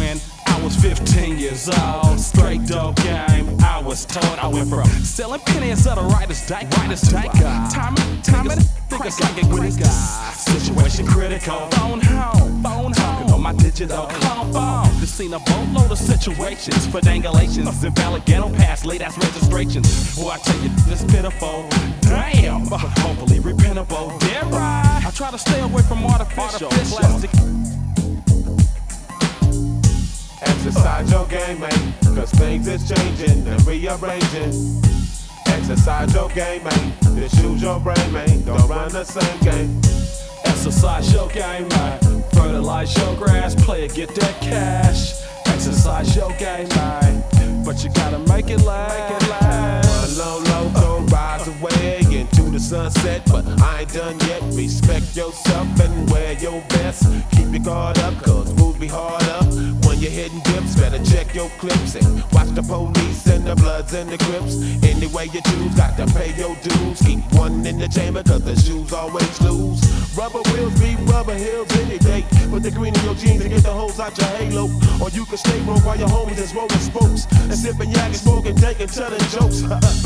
when I was 15 years old. Straight dope game, I was told. I went from selling pennies at a writer's dank. Time it, niggas like it with situation critical. Phone home, talking on my digital clone phone. Just seen a boatload of situations for dangulations, invalid ghetto pass, late ass registrations. Boy, I tell you, this pitiful. Damn, but hopefully repentable. Yeah, right. I try to stay away from artificial plastic. Exercise your game, man, cause things is changing and rearranging. Exercise your game, man, just use your brain, man, don't run the same game. Exercise your game, man, fertilize your grass, play it, get that cash. Exercise your game, man, but you gotta make it last. One low, go rise away into the sunset, but I ain't done yet. Respect yourself and wear your best. Keep your guard up, cause fools be hard up. When you're hitting dips, better check your clips and watch the police and the Bloods and the Crips. Any way you choose, got to pay your dues. Keep one in the chamber, cause the shoes always lose. Rubber wheels be rubber heels any day. Put the green in your jeans and get the holes out your halo. Or you can stay broke while your homies is rolling spokes and sipping yak and smoking dank and telling jokes.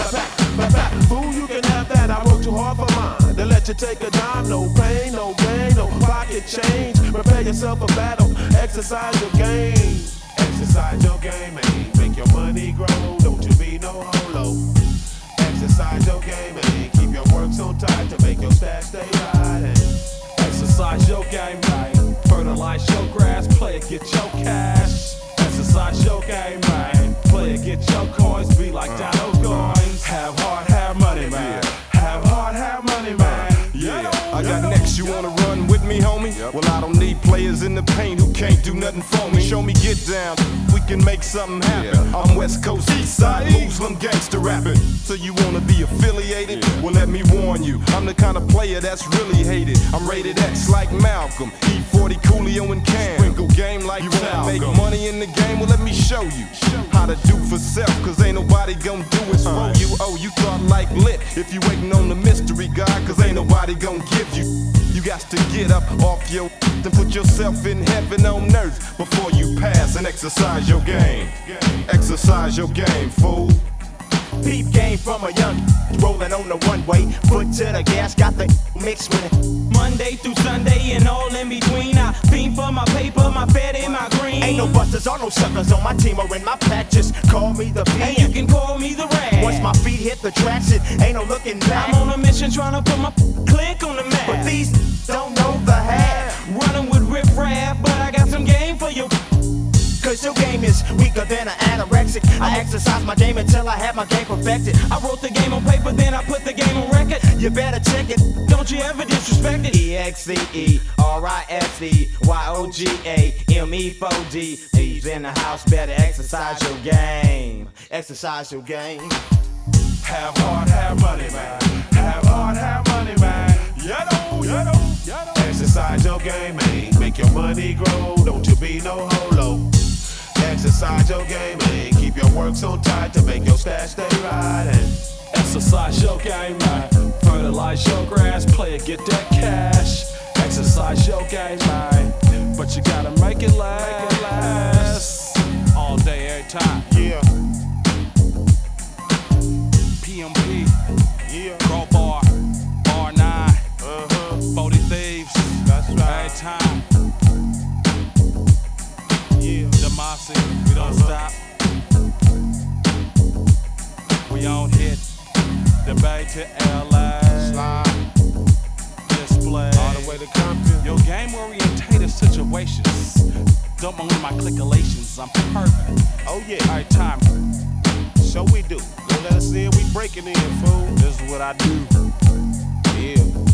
Fool, you can have that. I worked too hard for mine to let you take a dime. No pain, no gain, no pocket change. Prepare yourself for battle. Exercise your game. Exercise your game, man. Make your money grow. Don't you be no holo. Exercise your game, man. Keep your work so tight to make your stash stay riding. Exercise your game, man. Fertilize your grass, play it, get your cash. Exercise your game, man. Play it, get your coins, be like Donald Goins. Have heart, have money, man. Have heart, have money, man. Yeah, I got next, you wanna run with me, homie? Well, I don't need players in the paint who can't do nothing for me. Show me get down, we can make something happen. I'm West Coast, East Side, Muslim gangster rapping. So you wanna be affiliated? Well, let me warn you, I'm the kind of player that's really hated. I'm rated X like Malcolm, E40, Coolio, and Cam. Sprinkle game like you wanna make money in the game? Well, let me show you how to do for self, cause ain't nobody gonna do it for you. Oh, you thought like lit if you waiting on the mystery guy, cause ain't nobody gonna give you. You got to get up off your and put yourself in heaven on earth before you pass and exercise your game. Exercise your game, fool. Peep game from a young rolling on the one way, foot to the gas, got the mix with it. Monday through Sunday and all in between, I fiend for my paper, my fed and my green. Ain't no busters or no suckers on my team or in my pack, just call me the And PM. you can call me the rag. Once my feet hit the track, shit ain't no looking back. I'm on a mission trying to put my click on the map. But these don't know the half. Running with Rip Rap, but I got some game for you. Cause your game is weaker than an anorexic. I exercise my game until I have my game perfected. I wrote the game on paper, then I put the game on record. You better check it. Don't you ever disrespect it. EXCERISEYOGAME4D. Thieves in the house, better exercise your game. Exercise your game. Have heart, have money, man. Have heart, have money, man. Exercise your game, man. Make your money grow. Don't you be no holo. Exercise your game, man. Keep your work so tight to make your stash stay riding. Exercise your game, man. Fertilize your grass, play it, get that cash. Exercise your game, man. But you gotta make it last. All day, every time. Yeah, PMP, yeah, Crowbar, R9, 40 Thieves. that's Every right. time. Yeah, Demasi, we don't stop. We on hit. The Bay to LA. slide Display. all the way to Compton. Your game orientated situations. Don't mind my clickalations. I'm perfect. Oh yeah, Every time. so we do. Don't let us in, we breaking in, fool. This is what I do. Yeah.